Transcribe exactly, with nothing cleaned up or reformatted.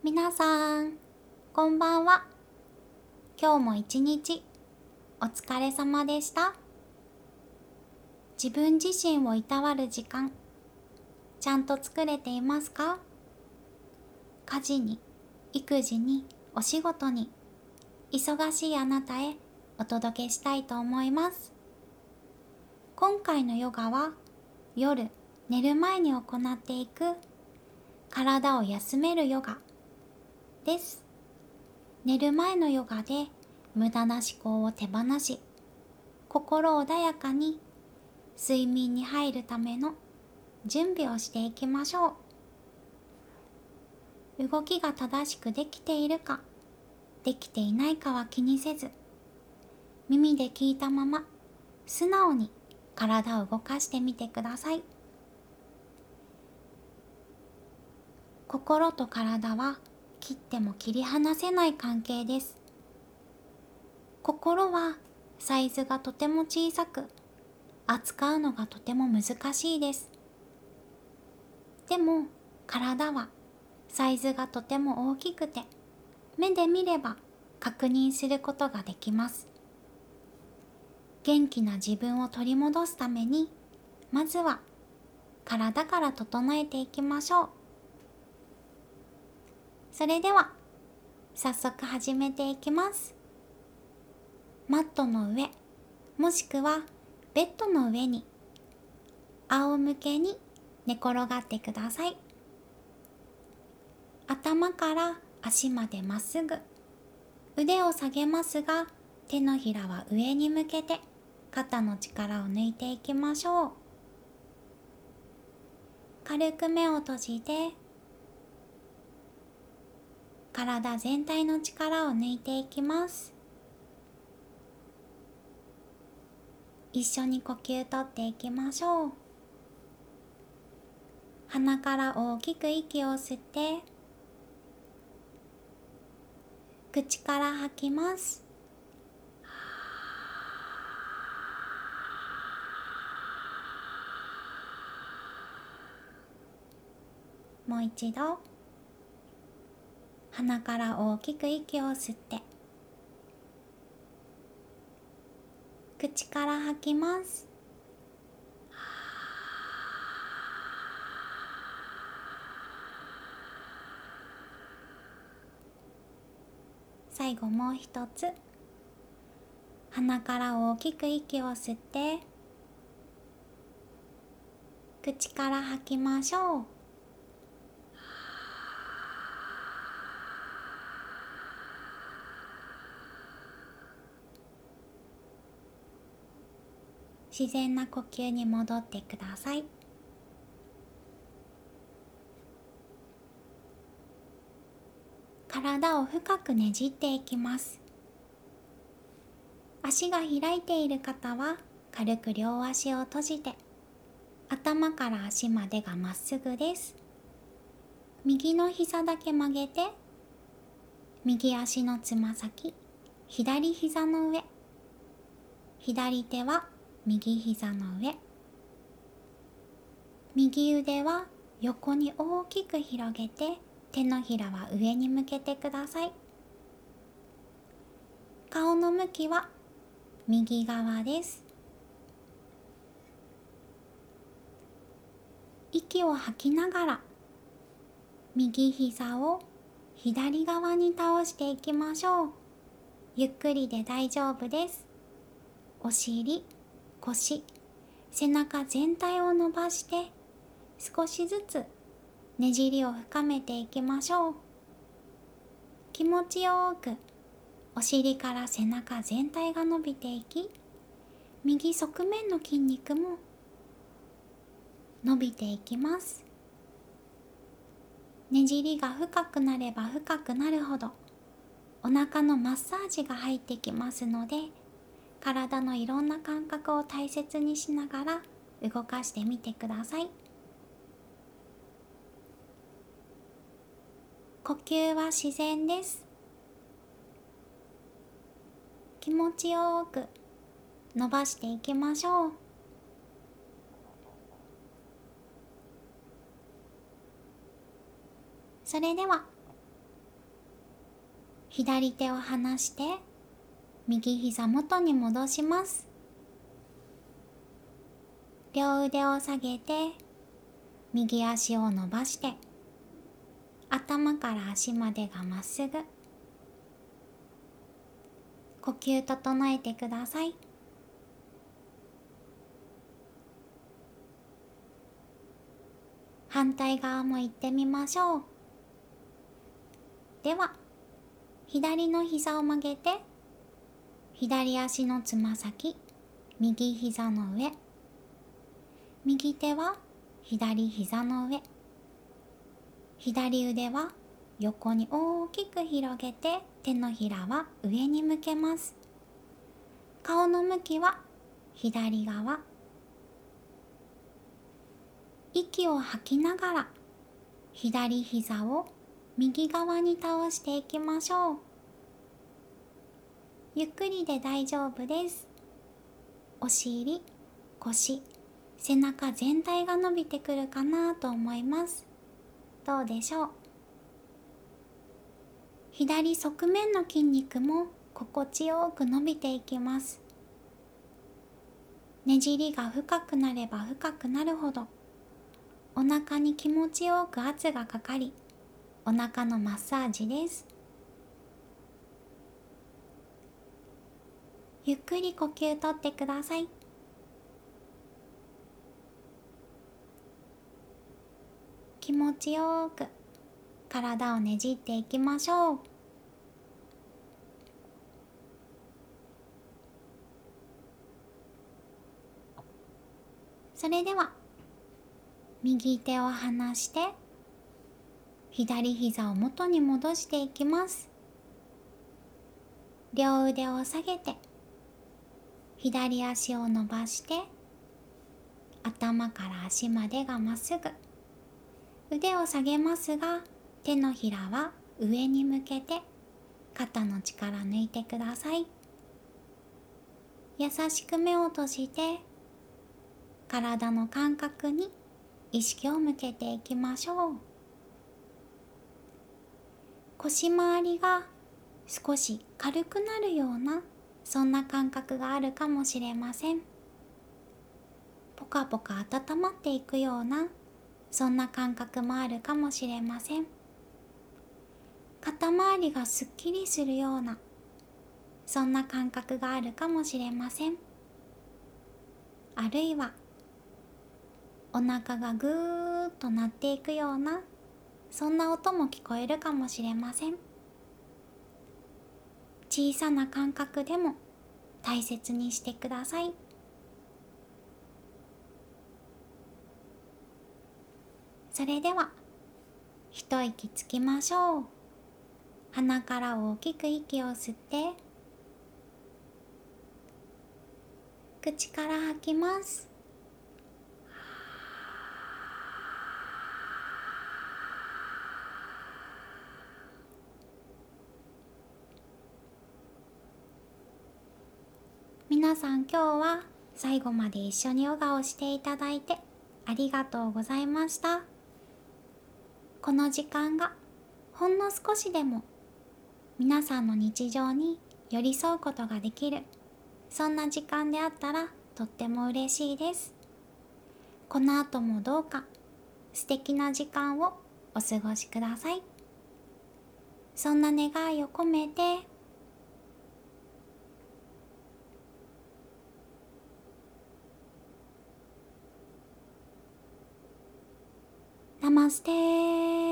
皆さん、こんばんは。今日も一日お疲れ様でした。自分自身をいたわる時間、ちゃんと作れていますか？家事に、育児に、お仕事に、忙しいあなたへお届けしたいと思います。今回のヨガは、夜寝る前に行っていく体を休めるヨガです。寝る前のヨガで無駄な思考を手放し、心穏やかに睡眠に入るための準備をしていきましょう。動きが正しくできているか、できていないかは気にせず、耳で聞いたまま素直に体を動かしてみてください。心と体は切っても切り離せない関係です。心はサイズがとても小さく、扱うのがとても難しいです。でも体はサイズがとても大きくて、目で見れば確認することができます。元気な自分を取り戻すために、まずは体から整えていきましょう。それでは早速始めていきます。マットの上、もしくはベッドの上に仰向けに寝転がってください。頭から足までまっすぐ、腕を下げますが手のひらは上に向けて肩の力を抜いていきましょう。軽く目を閉じて体全体の力を抜いていきます。一緒に呼吸とっていきましょう。鼻から大きく息を吸って口から吐きます。もう一度鼻から大きく息を吸って口から吐きます。最後もう一つ、鼻から大きく息を吸って口から吐きましょう。自然な呼吸に戻ってください。体を深くねじっていきます。足が開いている方は軽く両足を閉じて、頭から足までがまっすぐです。右の膝だけ曲げて、右足のつま先、左膝の上、左手は右膝の上、右腕は横に大きく広げて、手のひらは上に向けてください。顔の向きは右側です。息を吐きながら右膝を左側に倒していきましょう。ゆっくりで大丈夫です。お尻、腰、背中全体を伸ばして少しずつねじりを深めていきましょう。気持ちよくお尻から背中全体が伸びていき、右側面の筋肉も伸びていきます。ねじりが深くなれば深くなるほどお腹のマッサージが入ってきますので、体のいろんな感覚を大切にしながら動かしてみてください。呼吸は自然です。気持ちよく伸ばしていきましょう。それでは左手を離して右膝元に戻します。両腕を下げて右足を伸ばして、頭から足までがまっすぐ。呼吸整えてください。反対側も行ってみましょう。では、左の膝を曲げて、左足のつま先、右膝の上。右手は左膝の上。左腕は横に大きく広げて、手のひらは上に向けます。顔の向きは左側。息を吐きながら左膝を右側に倒していきましょう。ゆっくりで大丈夫です。お尻、腰、背中全体が伸びてくるかなと思います。どうでしょう。左側面の筋肉も心地よく伸びていきます。ねじりが深くなれば深くなるほど、お腹に気持ちよく圧がかかり、お腹のマッサージです。ゆっくり呼吸とってください。気持ちよく体をねじっていきましょう。それでは右手を離して左膝を元に戻していきます。両腕を下げて左足を伸ばして、頭から足までがまっすぐ。腕を下げますが、手のひらは上に向けて肩の力抜いてください。優しく目を閉じて体の感覚に意識を向けていきましょう。腰回りが少し軽くなるような、そんな感覚があるかもしれません。ポカポカ温まっていくような、そんな感覚もあるかもしれません。肩周りがすっきりするような、そんな感覚があるかもしれません。あるいはお腹がぐーっと鳴っていくような、そんな音も聞こえるかもしれません。小さな感覚でも大切にしてください。それでは一息つきましょう。鼻から大きく息を吸って、口から吐きます。皆さん、今日は最後まで一緒にヨガをしていただいてありがとうございました。この時間がほんの少しでも皆さんの日常に寄り添うことができる、そんな時間であったらとっても嬉しいです。この後もどうか素敵な時間をお過ごしください。そんな願いを込めて、ナマステー。